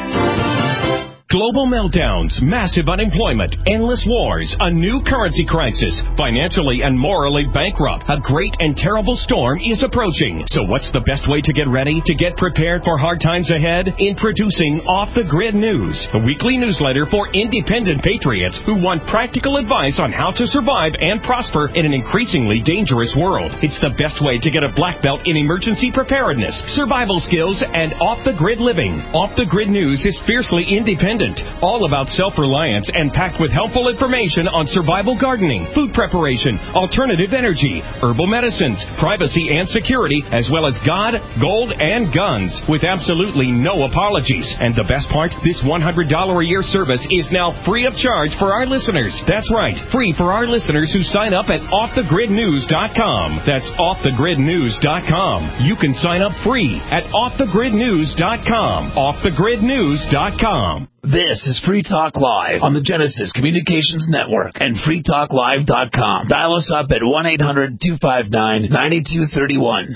Global meltdowns, massive unemployment, endless wars, a new currency crisis, financially and morally bankrupt. A great and terrible storm is approaching. So what's the best way to get ready, to get prepared for hard times ahead? Introducing Off the Grid News, a weekly newsletter for independent patriots who want practical advice on how to survive and prosper in an increasingly dangerous world. It's the best way to get a black belt in emergency preparedness, survival skills, and off-the-grid living. Off the Grid News is fiercely independent, all about self-reliance and packed with helpful information on survival gardening, food preparation, alternative energy, herbal medicines, privacy and security, as well as God, gold, and guns, with absolutely no apologies. And the best part, this one hundred dollars a year service is now free of charge for our listeners. That's right, free for our listeners who sign up at off the grid news dot com. That's off the grid news dot com. You can sign up free at off the grid news dot com. off the grid news dot com. This is Free Talk Live on the Genesis Communications Network and free talk live dot com. Dial us up at one eight hundred two five nine nine two three one.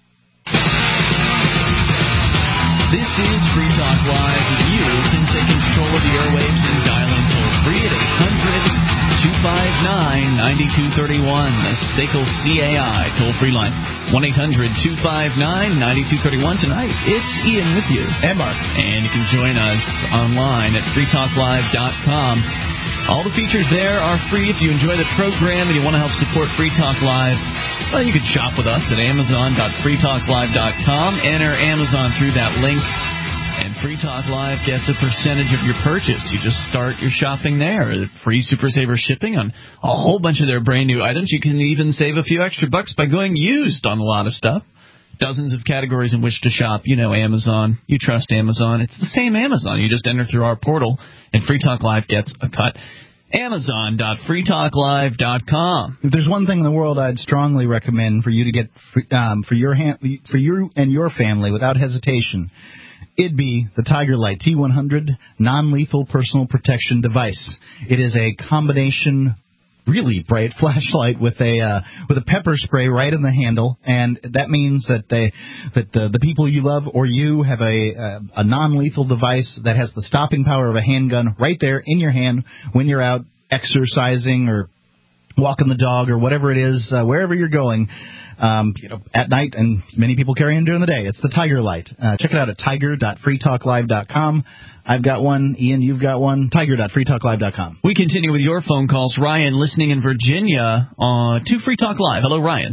This is Free Talk Live. You can take control of the airwaves and dial in toll free at eight hundred two five nine nine two three one. The S A C L C A I toll-free line. one eight hundred two five nine nine two three one. Tonight, it's Ian with you. And Mark. And you can join us online at free talk live dot com. All the features there are free. If you enjoy the program and you want to help support Free Talk Live, well, you can shop with us at amazon dot free talk live dot com. Enter Amazon through that link, and Free Talk Live gets a percentage of your purchase. You just start your shopping there. Free Super Saver shipping on a whole bunch of their brand new items. You can even save a few extra bucks by going used on a lot of stuff. Dozens of categories in which to shop. You know Amazon. You trust Amazon. It's the same Amazon. You just enter through our portal, and Free Talk Live gets a cut. amazon dot free talk live dot com. If there's one thing in the world I'd strongly recommend for you to get um, for your ha- for you and your family without hesitation, it'd be the Tiger Light T one hundred non-lethal personal protection device. It is a combination really bright flashlight with a uh, with a pepper spray right in the handle, and that means that they that the, the people you love or you have a a, a non-lethal device that has the stopping power of a handgun right there in your hand when you're out exercising or walking the dog or whatever it is, uh, wherever you're going. Um, you know, at night, and many people carry them during the day. It's the Tiger Light. Uh, check it out at tiger dot free talk live dot com. I've got one. Ian, you've got one. tiger dot free talk live dot com. We continue with your phone calls. Ryan, listening in Virginia uh, to Free Talk Live. Hello, Ryan.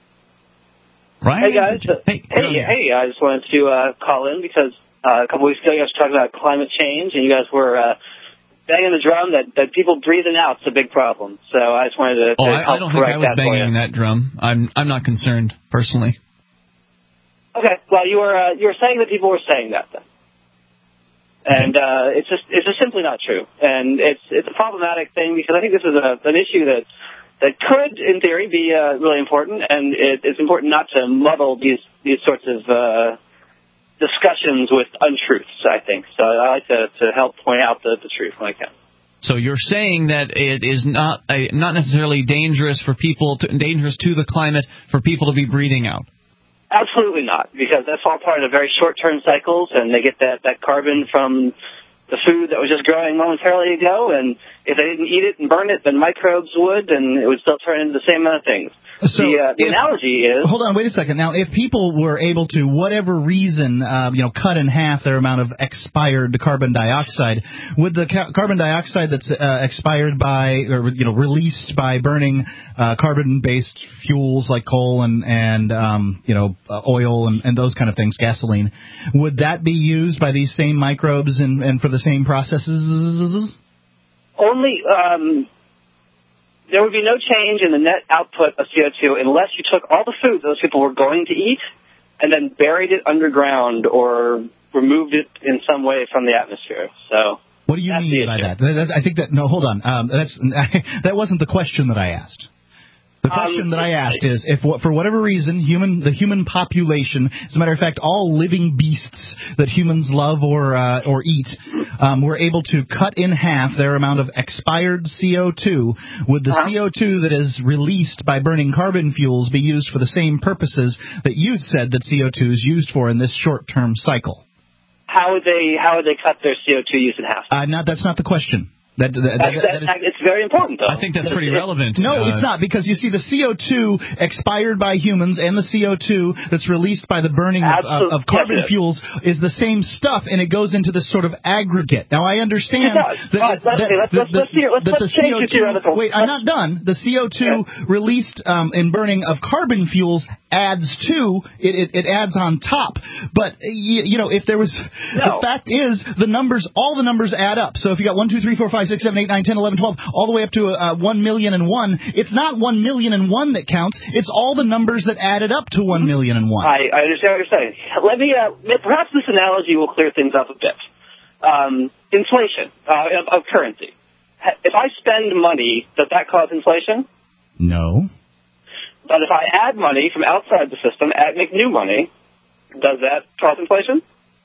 Ryan? Hey, guys. Hey, hey, hey, I just wanted to uh, call in because uh, a couple weeks ago you guys were talking about climate change, and you guys were uh, banging the drum that, that people breathing out is a big problem. So I just wanted to, to oh, help I, I don't think I was that banging that drum. I'm I'm not concerned personally. Okay, well you were uh, you were saying that people were saying that then, and okay. uh, it's just it's just simply not true, and it's it's a problematic thing because I think this is a, an issue that that could, in theory, be uh, really important, and it, it's important not to muddle these these sorts of uh, discussions with untruths, I think. So I like to, to help point out the, the truth when I can. So you're saying that it is not a, not necessarily dangerous for people, to, dangerous to the climate for people to be breathing out? Absolutely not, because that's all part of very short-term cycles, and they get that, that carbon from the food that was just growing momentarily ago, and if they didn't eat it and burn it, then microbes would, and it would still turn into the same amount of things. So the, uh, the if, analogy is... Hold on, wait a second. Now, if people were able to, whatever reason, uh, you know, cut in half their amount of expired carbon dioxide, would the ca- carbon dioxide that's uh, expired by, or, you know, released by burning uh, carbon-based fuels like coal and, and um, you know, uh, oil and, and those kind of things, gasoline, would that be used by these same microbes and, and for the same processes? Only... Um There would be no change in the net output of C O two unless you took all the food those people were going to eat and then buried it underground or removed it in some way from the atmosphere. So, what do you mean by that? that? I think that no, hold on. Um, that's that wasn't the question that I asked. The question um, that I asked is, if for whatever reason, human the human population, as a matter of fact, all living beasts that humans love or uh, or eat, um, were able to cut in half their amount of expired C O two, would the uh-huh. C O two that is released by burning carbon fuels be used for the same purposes that you said that C O two is used for in this short-term cycle? How would they How would they cut their C O two use in half? Uh, not that's not the question. That, that, that, that, that is, it's very important, though. I think that's pretty relevant. No, uh, it's not, because you see the C O two expired by humans and the C O two that's released by the burning of, of, of carbon yes, fuels is the same stuff, and it goes into this sort of aggregate. Now, I understand that, the C O two... Wait, I'm not done. The C O two yeah. released um, in burning of carbon fuels adds to, it, it, it adds on top. But, you, you know, if there was... No. The fact is, the numbers, all the numbers add up. So if you got one, two, three, four, five, six, seven, eight, nine, ten, eleven, twelve, all the way up to uh, one million and one. It's not one million and one that counts. It's all the numbers that added up to one million and one. I, I understand what you're saying. Let me, uh, perhaps this analogy will clear things up a bit. Um, inflation uh, of, of currency. If I spend money, does that cause inflation? No. But if I add money from outside the system, add, make new money, does that cause inflation?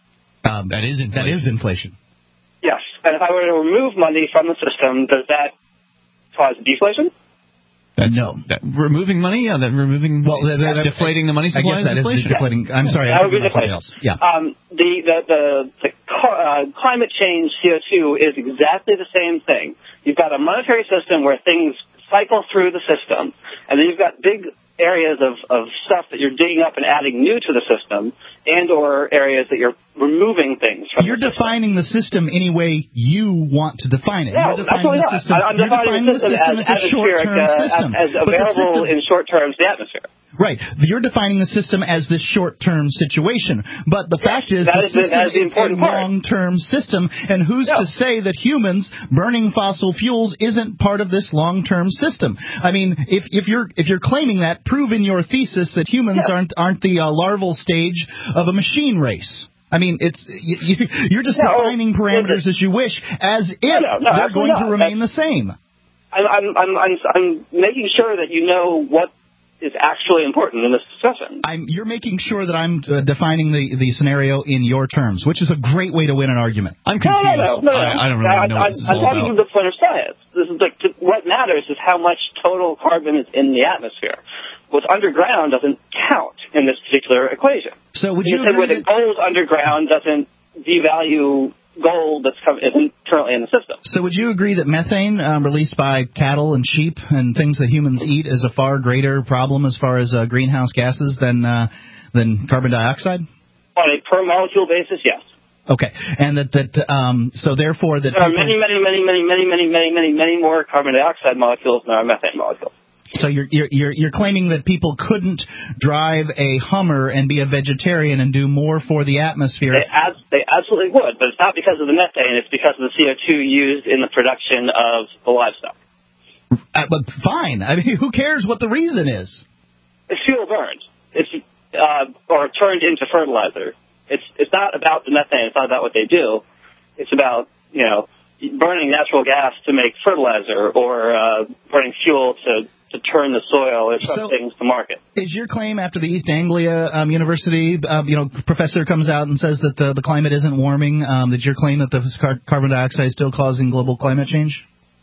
Um, that is inflation. That is inflation. Yes. And if I were to remove money from the system, does that cause deflation? That's, no. That, removing money? Yeah, that removing, well, that, that, deflating the money supply. I guess that is, is deflating. I'm sorry. That would be deflation. Else. Yeah. Um, the the, the, the uh, climate change C O two is exactly the same thing. You've got a monetary system where things cycle through the system, and then you've got big areas of, of stuff that you're digging up and adding new to the system, and or areas that you're removing things from You're the defining the system any way you want to define it. No, you're defining absolutely the system, not. I'm you're defining defining the system as, as, as a short-term uh, system. As, as available system, in short terms to the atmosphere. Right. You're defining the system as this short-term situation. But the yes, fact is the is system the, is, is a long-term system, and who's no. to say that humans burning fossil fuels isn't part of this long-term system? I mean, if, if you're if you're claiming that, prove in your thesis that humans yeah. aren't aren't the uh, larval stage of a machine race. I mean, it's you, you're just no, defining parameters as you wish, as if no, no, they're going not. to remain That's, the same. I'm, I'm, I'm, I'm, I'm making sure that you know what is actually important in this discussion. I'm, you're making sure that I'm uh, defining the, the scenario in your terms, which is a great way to win an argument. I'm confused. No, no, no. no. I, I don't really I, know what this is I'm all talking about. from the point of science. This is like to, what matters is how much total carbon is in the atmosphere. What's underground doesn't count in this particular equation. So would you, you say where the gold underground doesn't devalue gold that's come, isn't currently in the system. So would you agree that methane um, released by cattle and sheep and things that humans eat is a far greater problem as far as uh, greenhouse gases than uh, than carbon dioxide? On a per molecule basis, yes. Okay, and that that um, so therefore that there are many, many, many, many, many, many, many, many, many more carbon dioxide molecules than there are methane molecules. So you're you're you're claiming that people couldn't drive a Hummer and be a vegetarian and do more for the atmosphere? They, ab- they absolutely would, but it's not because of the methane. It's because of the C O two used in the production of the livestock. Uh, but fine. I mean, who cares what the reason is? It's fuel burned. It's uh, or turned into fertilizer. It's it's not about the methane. It's not about what they do. It's about, you know, burning natural gas to make fertilizer or uh, burning fuel to. to turn the soil and truck so, things to market. Is your claim after the East Anglia um, University, uh, you know, professor comes out and says that the, the climate isn't warming, um, that your claim that the car- carbon dioxide is still causing global climate change?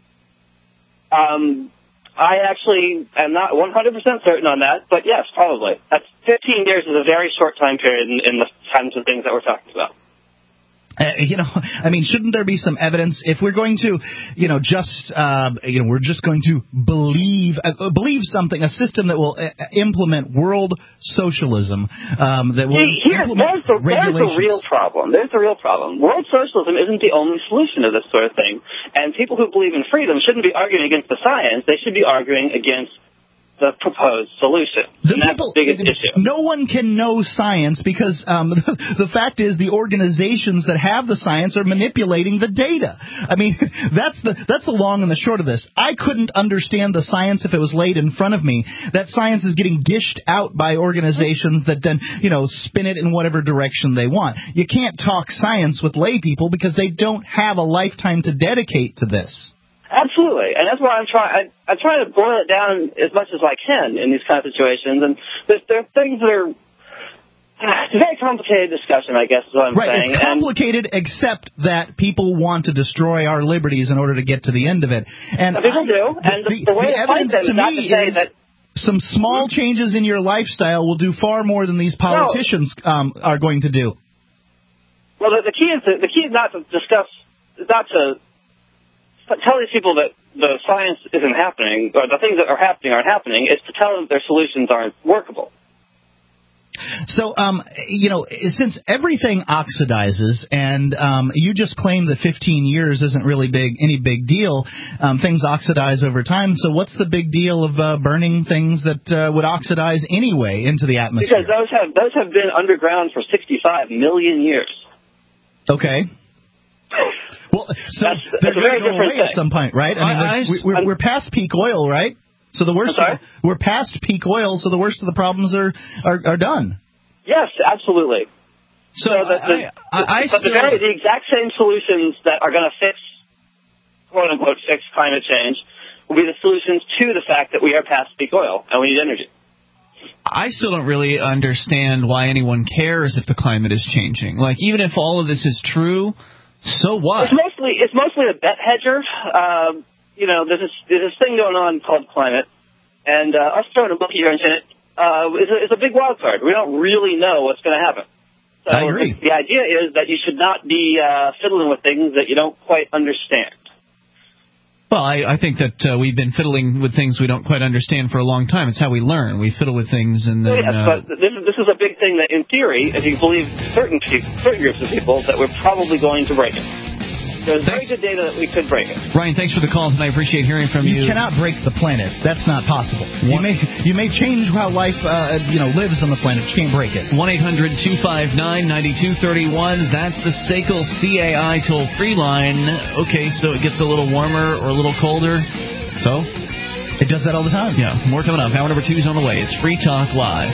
Um, I actually am not one hundred percent certain on that, but yes, probably. That's fifteen years is a very short time period in, in the kinds of things that we're talking about. Uh, you know, I mean, shouldn't there be some evidence if we're going to, you know, just, uh, you know, we're just going to believe, uh, believe something, a system that will uh, implement world socialism, um, that will See, here, implement there's the, regulations. There's the real problem. There's the real problem. World socialism isn't the only solution to this sort of thing. And people who believe in freedom shouldn't be arguing against the science. They should be arguing against the proposed solution. The and that's people, the biggest issue. No one can know science because um, the fact is the organizations that have the science are manipulating the data. I mean, that's the that's the long and the short of this. I couldn't understand the science if it was laid in front of me. That science is getting dished out by organizations that then, you know, spin it in whatever direction they want. You can't talk science with lay people because they don't have a lifetime to dedicate to this. Absolutely, and that's why I'm trying. I try to boil it down as much as I can in these kind of situations. And there, there are things that are it's a very complicated discussion, I guess, is what I'm right, saying. It's complicated, and, except that people want to destroy our liberties in order to get to the end of it. And people I, do, and the, the, the way the to fight them is not to say that some small changes in your lifestyle will do far more than these politicians no. um, are going to do. Well, the, the key is to, the key is not to discuss, not to. But tell these people that the science isn't happening, or the things that are happening aren't happening, is to tell them their solutions aren't workable. So, um, you know, since everything oxidizes, and um, you just claim that fifteen years isn't really big, any big deal, um, things oxidize over time, so what's the big deal of uh, burning things that uh, would oxidize anyway into the atmosphere? Because those have, those have been underground for sixty-five million years. Okay. Well, so that's, they're that's going to go away thing. at some point, right? I mean, I, I, we, we're, we're past peak oil, right? So the worst, of the, we're past peak oil, so the worst of the problems are are, are done. Yes, absolutely. So, so the, the, I, I, I but still, the, very, the exact same solutions that are going to fix, quote unquote, fix climate change will be the solutions to the fact that we are past peak oil and we need energy. I still don't really understand why anyone cares if the climate is changing. Like, even if all of this is true. So what? It's mostly it's mostly a bet hedger. Um, you know, there's this, there's this thing going on called climate, and uh, us throwing a monkey wrench in it uh, is, a, is a big wild card. We don't really know what's going to happen. So I agree. The, the idea is that you should not be uh, fiddling with things that you don't quite understand. Well, I, I think that uh, we've been fiddling with things we don't quite understand for a long time. It's how we learn. We fiddle with things and then... Yes, uh, but this is, this is a big thing that, in theory, if you believe certain certain groups of people, that we're probably going to break it. There's very good data that we could break it. Ryan, thanks for the call tonight. I appreciate hearing from you. You cannot break the planet. That's not possible. You may you may change how life uh, you know lives on the planet. You can't break it. one eight hundred two five nine nine two three one. That's the S A C L C A I toll-free line. Okay, so it gets a little warmer or a little colder. So? It does that all the time. Yeah, more coming up. Hour number two is on the way. It's Free Talk Live.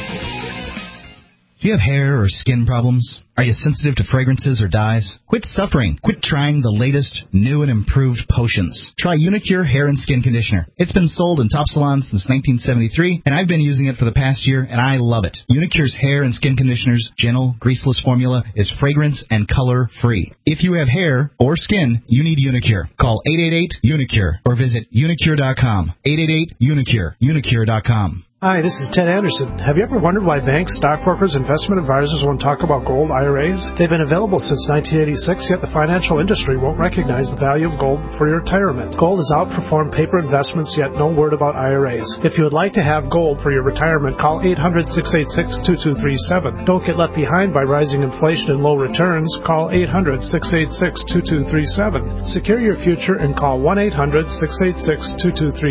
Do you have hair or skin problems? Are you sensitive to fragrances or dyes? Quit suffering. Quit trying the latest, new, and improved potions. Try Unicure Hair and Skin Conditioner. It's been sold in top salons since nineteen seventy-three, and I've been using it for the past year, and I love it. Unicure's hair and skin conditioner's gentle, greaseless formula is fragrance and color-free. If you have hair or skin, you need Unicure. Call eight eight eight UNICURE or visit unicure dot com. eight eight eight UNICURE. unicure dot com. Hi, this is Ted Anderson. Have you ever wondered why banks, stockbrokers, investment advisors won't talk about gold I R As? They've been available since nineteen eighty-six, yet the financial industry won't recognize the value of gold for your retirement. Gold has outperformed paper investments, yet no word about I R As. If you would like to have gold for your retirement, call eight hundred, six eight six, two two three seven. Don't get left behind by rising inflation and low returns. Call eight hundred, six eight six, two two three seven. Secure your future and call one eight hundred, six eight six, two two three seven.